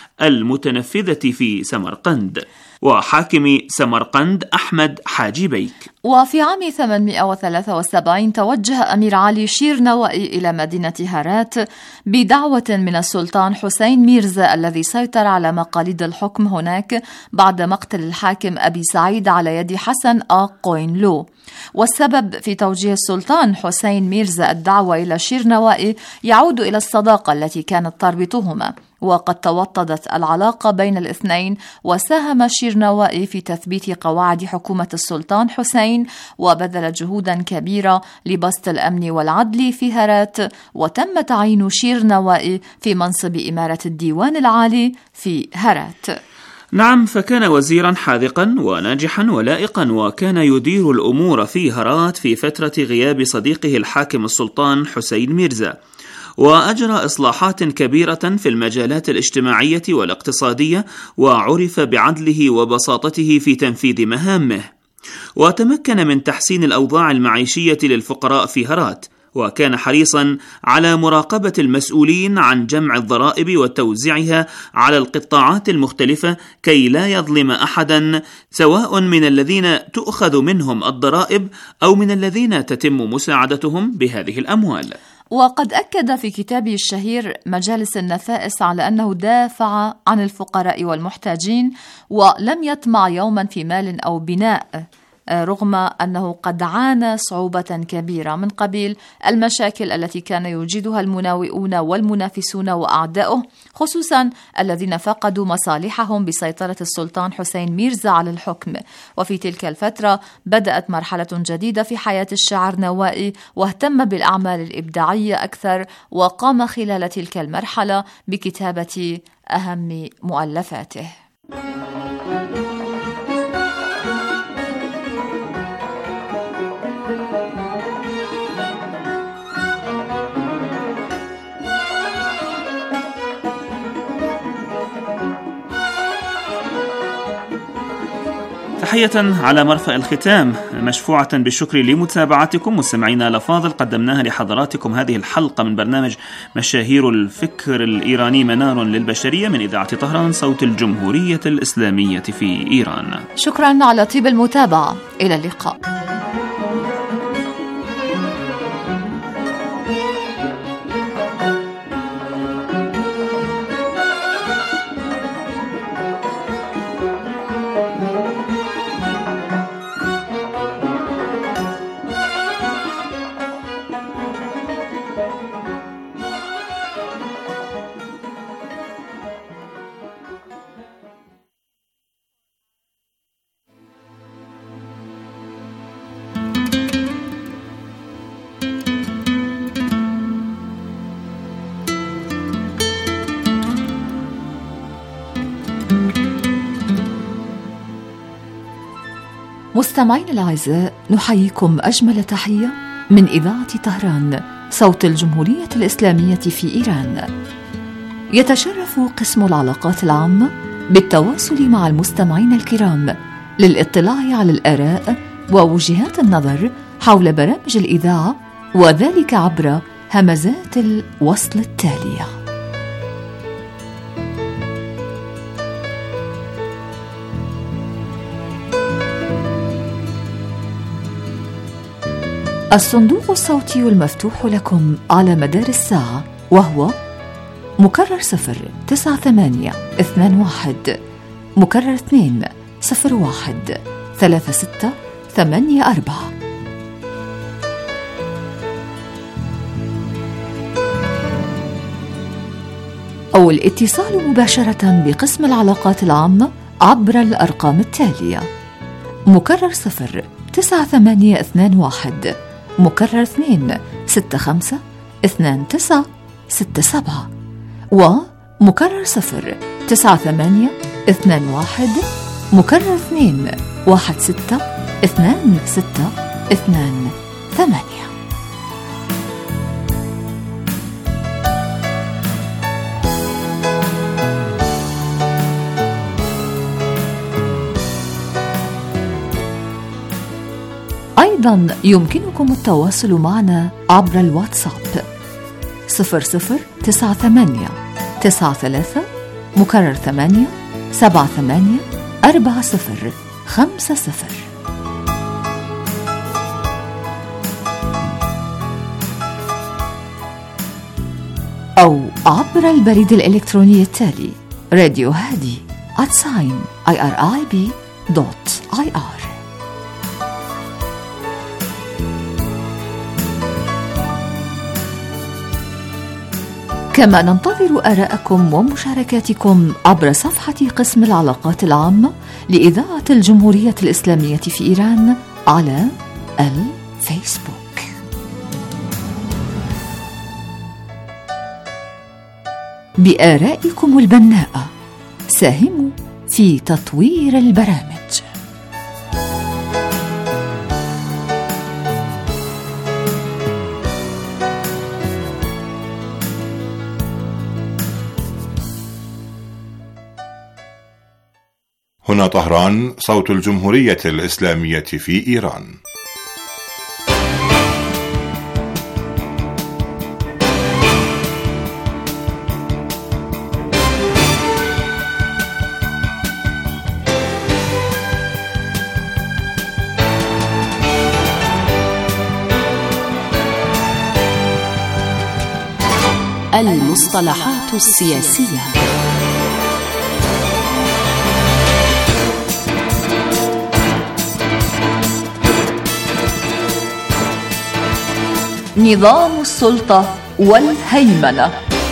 المتنفذة في سمرقند، وحاكم سمرقند أحمد حاجي بيك. وفي عام ثمانمائة وثلاثة وسبعين توجه أمير علي شيرنوائي إلى مدينة هرات بدعوة من السلطان حسين ميرزا الذي سيطر على مقاليد الحكم هناك بعد مقتل الحاكم أبي سعيد على يد حسن آق قوينلو. والسبب في توجيه السلطان حسين ميرزا الدعوة إلى شيرنوائي يعود إلى الصداقة التي كانت تربطهما، وقد توطدت العلاقة بين الاثنين، وساهم شيرنوائي في تثبيت قواعد حكومة السلطان حسين، وبذل جهودا كبيرة لبسط الأمن والعدل في هرات، وتم تعيين شيرنوائي في منصب إمارة الديوان العالي في هرات. نعم، فكان وزيرا حاذقا وناجحا ولائقا، وكان يدير الأمور في هرات في فترة غياب صديقه الحاكم السلطان حسين ميرزا، وأجرى إصلاحات كبيرة في المجالات الاجتماعية والاقتصادية، وعرف بعدله وبساطته في تنفيذ مهامه، وتمكن من تحسين الأوضاع المعيشية للفقراء في هرات، وكان حريصا على مراقبة المسؤولين عن جمع الضرائب وتوزيعها على القطاعات المختلفة كي لا يظلم أحدا، سواء من الذين تؤخذ منهم الضرائب أو من الذين تتم مساعدتهم بهذه الأموال. وقد أكد في كتابه الشهير مجالس النفائس على أنه دافع عن الفقراء والمحتاجين، ولم يطمع يوما في مال أو بناء، رغم أنه قد عانى صعوبة كبيرة من قبيل المشاكل التي كان يوجدها المناوئون والمنافسون وأعداؤه، خصوصا الذين فقدوا مصالحهم بسيطرة السلطان حسين ميرزا على الحكم. وفي تلك الفترة بدأت مرحلة جديدة في حياة الشاعر نوائي، واهتم بالأعمال الإبداعية أكثر، وقام خلال تلك المرحلة بكتابة أهم مؤلفاته. تحية على مرفأ الختام، مشفوعة بالشكر لمتابعتكم مستمعينا الأفاضل. قدمناها لحضراتكم هذه الحلقة من برنامج مشاهير الفكر الإيراني منار للبشرية من إذاعة طهران صوت الجمهورية الإسلامية في إيران. شكرا على طيب المتابعة، إلى اللقاء. مستمعين الأعزاء، نحييكم أجمل تحية من إذاعة طهران صوت الجمهورية الإسلامية في إيران. يتشرف قسم العلاقات العامة بالتواصل مع المستمعين الكرام للاطلاع على الآراء ووجهات النظر حول برامج الإذاعة، وذلك عبر همزات الوصل التالية. الصندوق الصوتي المفتوح لكم على مدار الساعة، وهو مكرر صفر تسعة ثمانية اثنان واحد، مكرر اثنين صفر واحد ثلاثة ستة ثمانية أربعة. أو الاتصال مباشرة بقسم العلاقات العامة عبر الأرقام التالية: مكرر صفر تسعة ثمانية اثنان واحد، مكرر اثنين ستة خمسة اثنان تسعة ستة سبعة، ومكرر صفر تسعة ثمانية اثنان واحد، مكرر اثنين واحد ستة اثنان ستة اثنان ثمانية. أيضا يمكنكم التواصل معنا عبر الواتساب صفر صفر تسعة ثمانية تسعة ثلاثة مكرر ثمانية سبعة ثمانية أربعة صفر خمسة صفر، أو عبر البريد الإلكتروني التالي راديو هادي at sign irib dot ir. كما ننتظر آراءكم ومشاركاتكم عبر صفحة قسم العلاقات العامة لإذاعة الجمهورية الإسلامية في إيران على الفيسبوك. بآرائكم البناءة ساهموا في تطوير البرامج. هنا طهران، صوت الجمهورية الإسلامية في إيران. المصطلحات السياسية. نظام السلطة والهيمنة.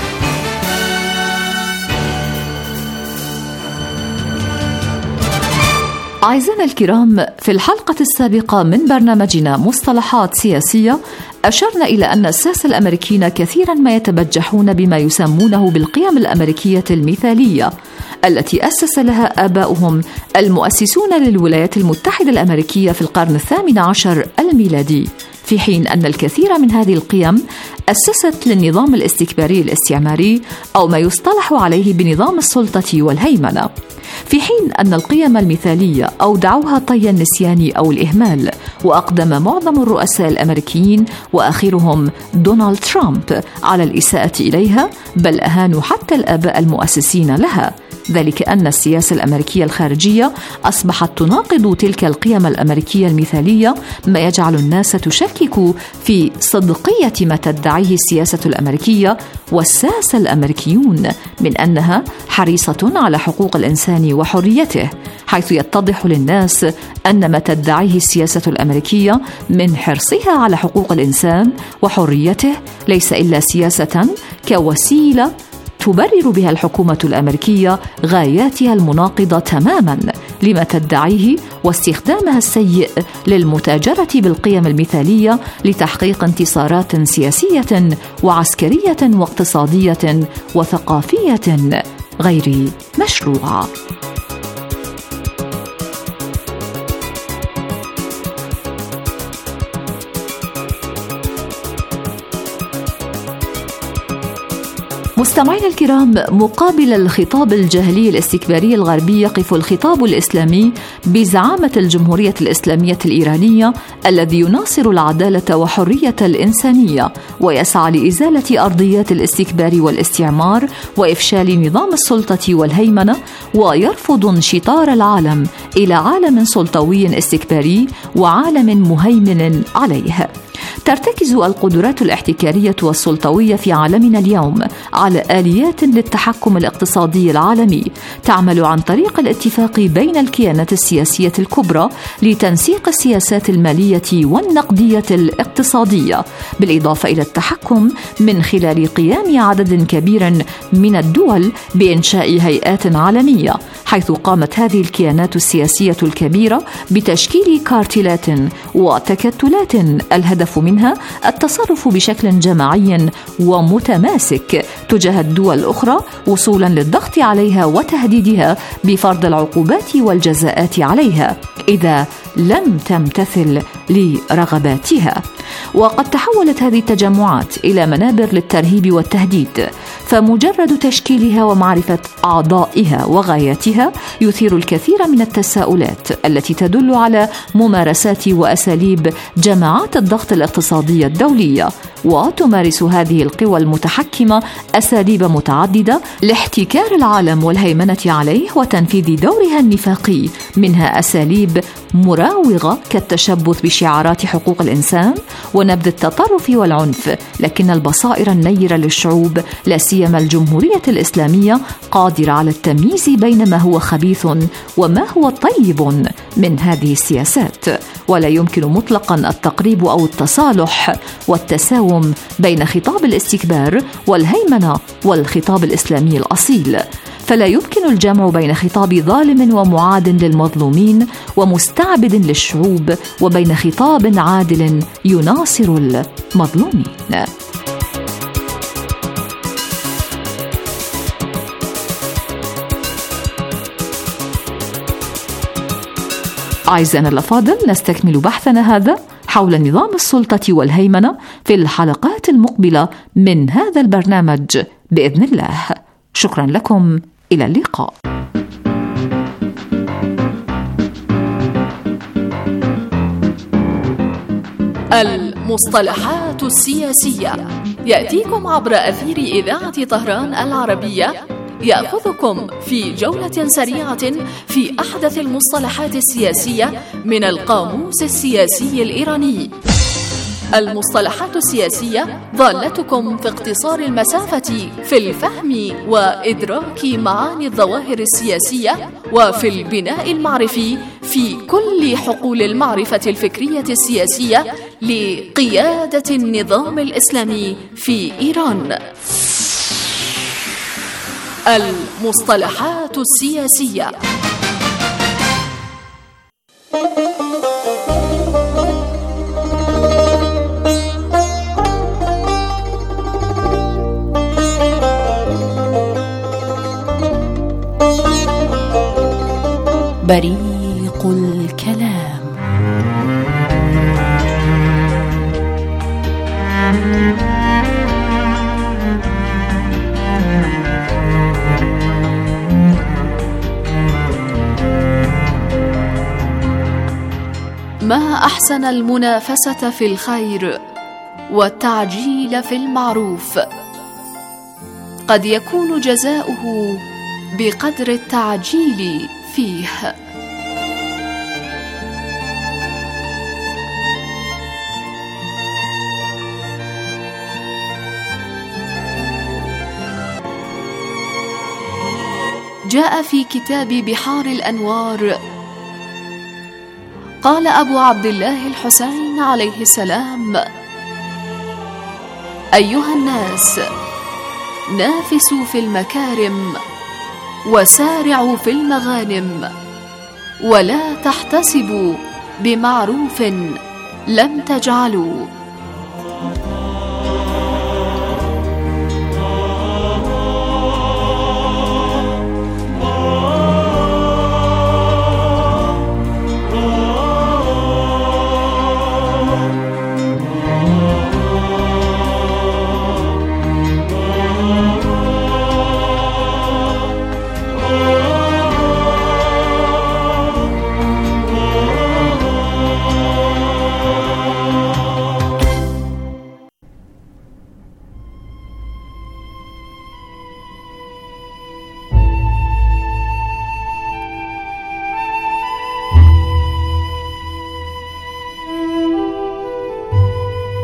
أعزائنا الكرام، في الحلقة السابقة من برنامجنا مصطلحات سياسية أشرنا إلى أن الساسة الأمريكيين كثيرا ما يتبجحون بما يسمونه بالقيم الأمريكية المثالية التي أسس لها آباؤهم المؤسسون للولايات المتحدة الأمريكية في القرن الثامن عشر الميلادي، في حين أن الكثير من هذه القيم أسست للنظام الاستكباري الاستعماري أو ما يصطلح عليه بنظام السلطة والهيمنة، في حين أن القيم المثالية أودعوها طي النسيان أو الإهمال، وأقدم معظم الرؤساء الأمريكيين وآخرهم دونالد ترامب على الإساءة إليها، بل أهانوا حتى الآباء المؤسسين لها، ذلك أن السياسة الأمريكية الخارجية أصبحت تناقض تلك القيم الأمريكية المثالية، ما يجعل الناس تشكك في صدقية ما تدعيه السياسة الأمريكية والساسة الأمريكيون من أنها حريصة على حقوق الإنسان وحريته، حيث يتضح للناس أن ما تدعيه السياسة الأمريكية من حرصها على حقوق الإنسان وحريته ليس إلا سياسة كوسيلة تبرر بها الحكومة الأمريكية غاياتها المناقضة تماما لما تدعيه، واستخدامها السيء للمتاجرة بالقيم المثالية لتحقيق انتصارات سياسية وعسكرية واقتصادية وثقافية غير مشروعة. مستمعينا الكرام، مقابل الخطاب الجاهلي الاستكباري الغربي يقف الخطاب الإسلامي بزعامة الجمهورية الإسلامية الإيرانية الذي يناصر العدالة وحرية الإنسانية ويسعى لإزالة أرضيات الاستكبار والاستعمار وإفشال نظام السلطة والهيمنة، ويرفض انشطار العالم إلى عالم سلطوي استكباري وعالم مهيمن عليه. ترتكز القدرات الاحتكارية والسلطوية في عالمنا اليوم على آليات للتحكم الاقتصادي العالمي تعمل عن طريق الاتفاق بين الكيانات السياسية الكبرى لتنسيق السياسات المالية والنقدية الاقتصادية، بالإضافة إلى التحكم من خلال قيام عدد كبير من الدول بإنشاء هيئات عالمية، حيث قامت هذه الكيانات السياسية الكبيرة بتشكيل كارتيلات وتكتلات الهدف منها التصرف بشكل جماعي ومتماسك تجاه الدول الأخرى وصولا للضغط عليها وتهديدها بفرض العقوبات والجزاءات عليها إذا لم تمتثل لرغباتها. وقد تحولت هذه التجمعات إلى منابر للترهيب والتهديد، فمجرد تشكيلها ومعرفة أعضائها وغاياتها يثير الكثير من التساؤلات التي تدل على ممارسات وأساليب جماعات الضغط الاقتصادية الدولية. وتمارس هذه القوى المتحكمة أساليب متعددة لاحتكار العالم والهيمنة عليه وتنفيذ دورها النفاقي، منها أساليب مراوغة كالتشبث بشعارات حقوق الإنسان ونبذ التطرف والعنف، لكن البصائر النيرة للشعوب لا سيما الجمهورية الإسلامية قادرة على التمييز بين ما هو خبيث وما هو طيب من هذه السياسات، ولا يمكن مطلقا التقريب أو التصالح والتساوم بين خطاب الاستكبار والهيمنة والخطاب الإسلامي الأصيل، فلا يمكن الجمع بين خطاب ظالم ومعاد للمظلومين ومستعبد للشعوب وبين خطاب عادل يناصر المظلومين. أعزائنا الأفاضل، نستكمل بحثنا هذا حول نظام السلطة والهيمنة في الحلقات المقبلة من هذا البرنامج بإذن الله. شكرا لكم، إلى اللقاء. المصطلحات السياسية يأتيكم عبر أثير إذاعة طهران العربية، يأخذكم في جولة سريعة في أحدث المصطلحات السياسية من القاموس السياسي الإيراني. المصطلحات السياسية ضالتكم في اقتصار المسافة في الفهم وإدراك معاني الظواهر السياسية وفي البناء المعرفي في كل حقول المعرفة الفكرية السياسية لقيادة النظام الإسلامي في إيران. المصطلحات السياسية. بريق الكلام. ما أحسن المنافسة في الخير والتعجيل في المعروف، قد يكون جزاؤه بقدر التعجيل فيه. جاء في كتاب بحار الأنوار، قال أبو عبد الله الحسين عليه السلام: أيها الناس، نافسوا في المكارم وسارعوا في المغانم، ولا تحتسبوا بمعروف لم تجعلوا.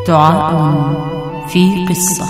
دعاء في قصة.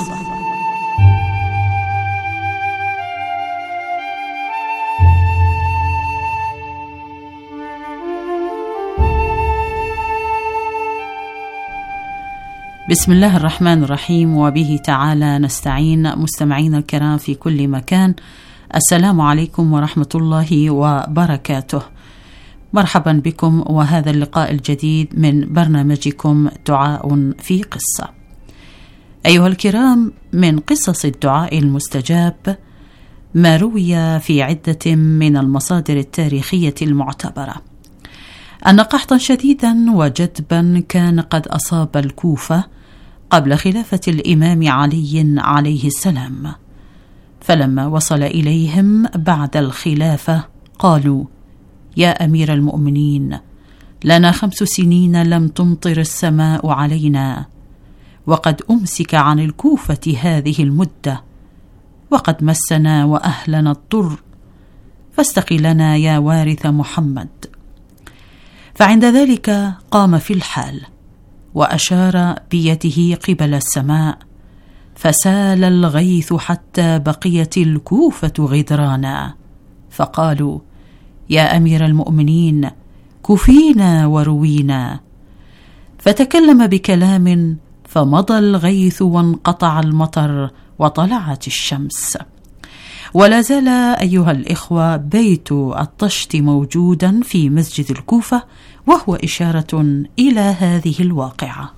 بسم الله الرحمن الرحيم، وبه تعالى نستعين. مستمعين الكرام في كل مكان، السلام عليكم ورحمة الله وبركاته. مرحبا بكم، وهذا اللقاء الجديد من برنامجكم دعاء في قصة. أيها الكرام، من قصص الدعاء المستجاب ما روي في عدة من المصادر التاريخية المعتبرة أن قحطا شديدا وجدبا كان قد أصاب الكوفة قبل خلافة الإمام علي عليه السلام، فلما وصل إليهم بعد الخلافة قالوا: يا أمير المؤمنين، لنا خمس سنين لم تمطر السماء علينا، وقد أمسك عن الكوفة هذه المدة، وقد مسنا وأهلنا الضر، فاستقي لنا يا وارث محمد. فعند ذلك قام في الحال وأشار بيده قبل السماء، فسال الغيث حتى بقيت الكوفة غدرانا، فقالوا: يا أمير المؤمنين، كفينا وروينا. فتكلم بكلام فمضى الغيث وانقطع المطر وطلعت الشمس. ولا زال أيها الإخوة بيت الطشت موجودا في مسجد الكوفة، وهو إشارة إلى هذه الواقعة.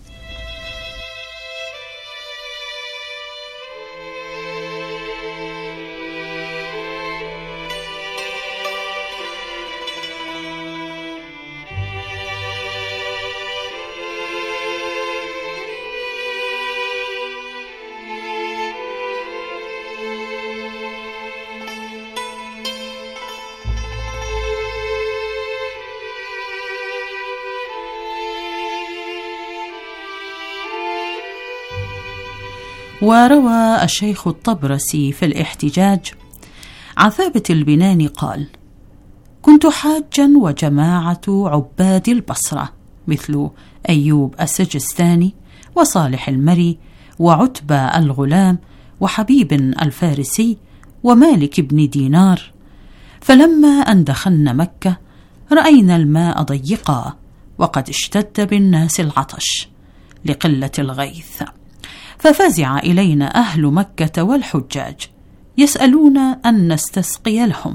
وروى الشيخ الطبرسي في الاحتجاج عن ثابت البناني قال: كنت حاجا وجماعة عباد البصرة مثل أيوب السجستاني وصالح المري وعتبة الغلام وحبيب الفارسي ومالك بن دينار، فلما أن دخلنا مكة رأينا الماء ضيقا، وقد اشتد بالناس العطش لقلة الغيث، ففزع إلينا أهل مكة والحجاج يسألون أن نستسقي لهم،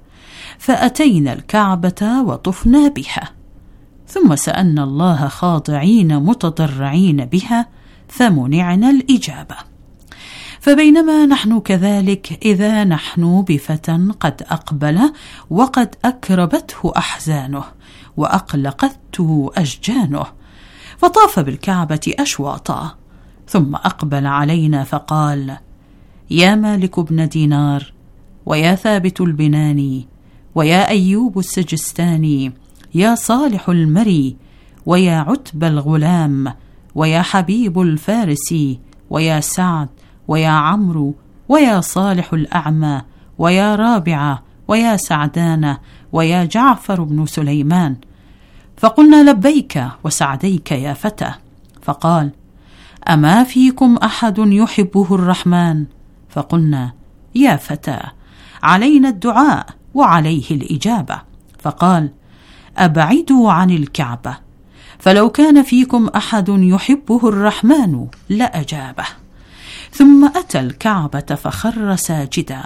فأتينا الكعبة وطفنا بها، ثم سألنا الله خاضعين متضرعين بها، فمنعنا الإجابة. فبينما نحن كذلك إذا نحن بفتى قد أقبل وقد أكربته أحزانه وأقلقته أشجانه، فطاف بالكعبة أشواطا، ثم أقبل علينا فقال: يا مالك بن دينار، ويا ثابت البناني، ويا أيوب السجستاني، يا صالح المري، ويا عتب الغلام، ويا حبيب الفارسي، ويا سعد، ويا عمرو، ويا صالح الأعمى، ويا رابعة، ويا سعدانة، ويا جعفر بن سليمان. فقلنا: لبيك وسعديك يا فتى. فقال: أما فيكم أحد يحبه الرحمن؟ فقلنا: يا فتى، علينا الدعاء وعليه الإجابة. فقال: أبعدوا عن الكعبة، فلو كان فيكم أحد يحبه الرحمن لأجابه. ثم أتى الكعبة فخر ساجدا،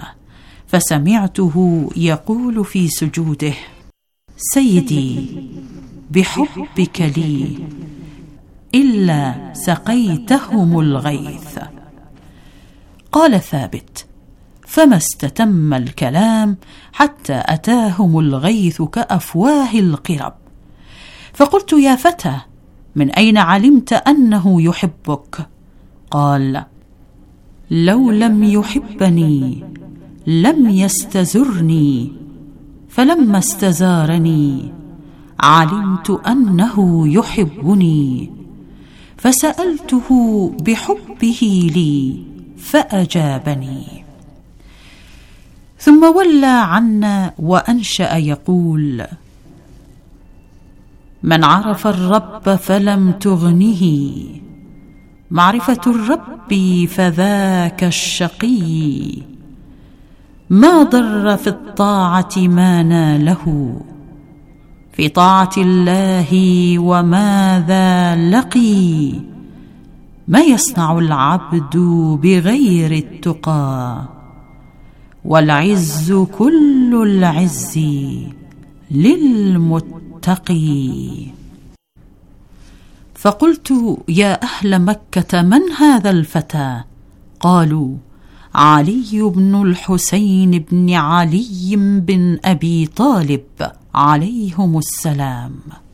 فسمعته يقول في سجوده: سيدي، بحبك لي إلا سقيتهم الغيث. قال ثابت: فما استتم الكلام حتى أتاهم الغيث كأفواه القرب. فقلت: يا فتى، من أين علمت أنه يحبك؟ قال: لو لم يحبني لم يستزرني، فلما استزارني علمت أنه يحبني، فسألته بحبه لي فأجابني. ثم ولى عنا وأنشأ يقول: من عرف الرب فلم تغنه معرفة الرب فذاك الشقي، ما ضر في الطاعة ما ناله، في طاعة الله وماذا لقي، ما يصنع العبد بغير التقى، والعز كل العز للمتقي. فقلت يا أهل مكة من هذا الفتى؟ قالوا علي بن الحسين بن علي بن أبي طالب عليهم السلام.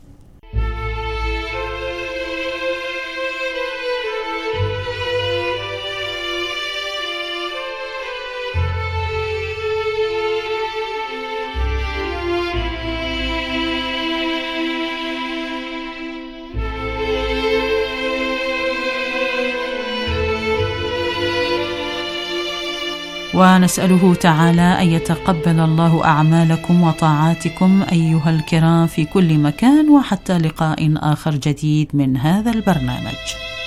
ونسأله تعالى أن يتقبل الله أعمالكم وطاعاتكم أيها الكرام في كل مكان، وحتى لقاء آخر جديد من هذا البرنامج.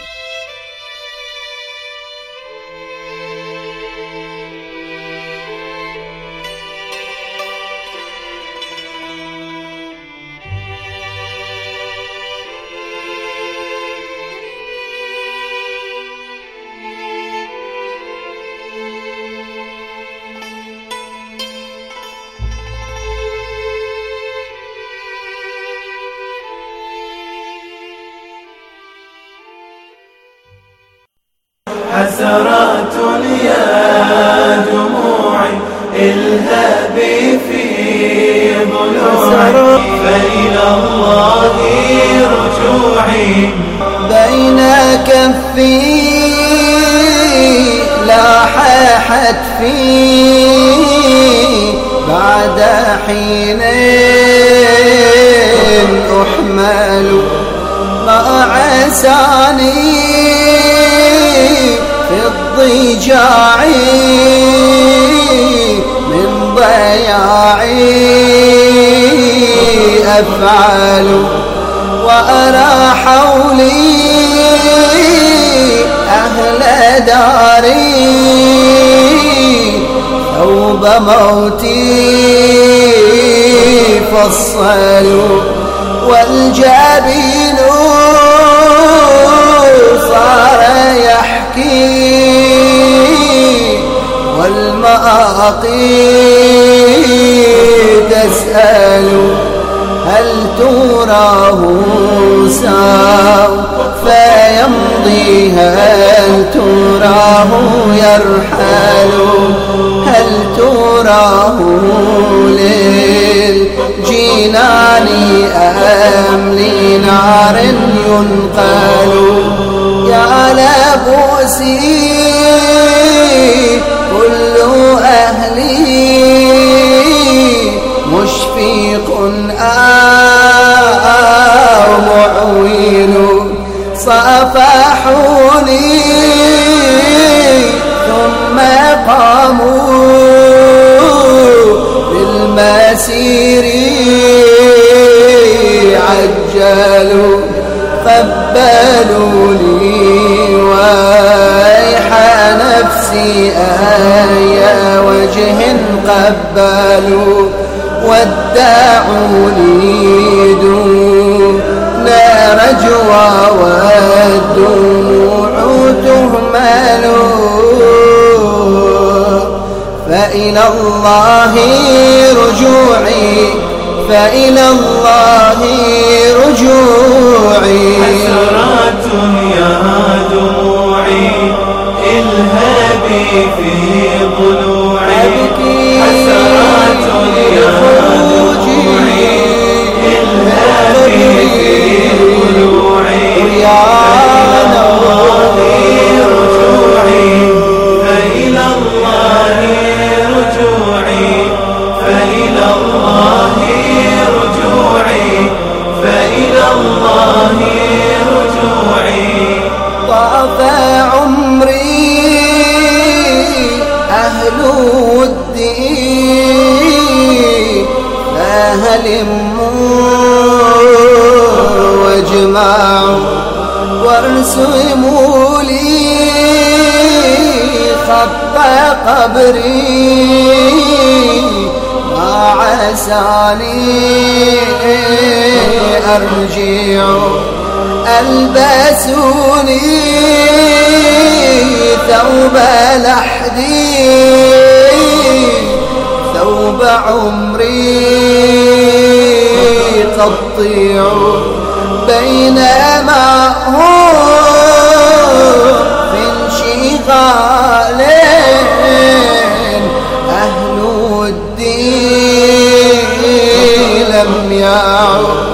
حسرات يا دموعي الهبي في ضلوعي، فإلى الله رجوعي. بين كفي لاح حتفي بعد حين أحمل، ما عساني في الضجاع من ضياعي أفعل، وأرى حولي أهل داري ثوب موتي فصلوا، والجبين صار يحكي والمآقي تسأل، هل تراه سوف يمضي، هل تراه يرحل، هل تراه للجنان أم لنار ينقل. يا لبوسي كل أهلي مشفق أو معوين، صافحوني ثم قاموا بالمسير عجلوا، قبلوني ويح نفسي أي وجه قبلوا، ودعوني دون رجوى والدموع تهمل، فإلى الله رجوعي، فإلى الله رجوعي. حسرات يا دموعي الهبي في ضلوعي، حسرات يا دموعي الهبي في ضلوعي، فإلى الله رجوعي، فإلى الله رجوعي، فإلى الله رجوعي، فإلى الله رجوعي. طاف عمري أهل الدين فهلموا واجمعوا وارسموا خط قبري ما عساني أرجع ألبسوني ثوب لحدي ثوب عمري تضيع بينما هو في انشغال أهل الدين لم يعلم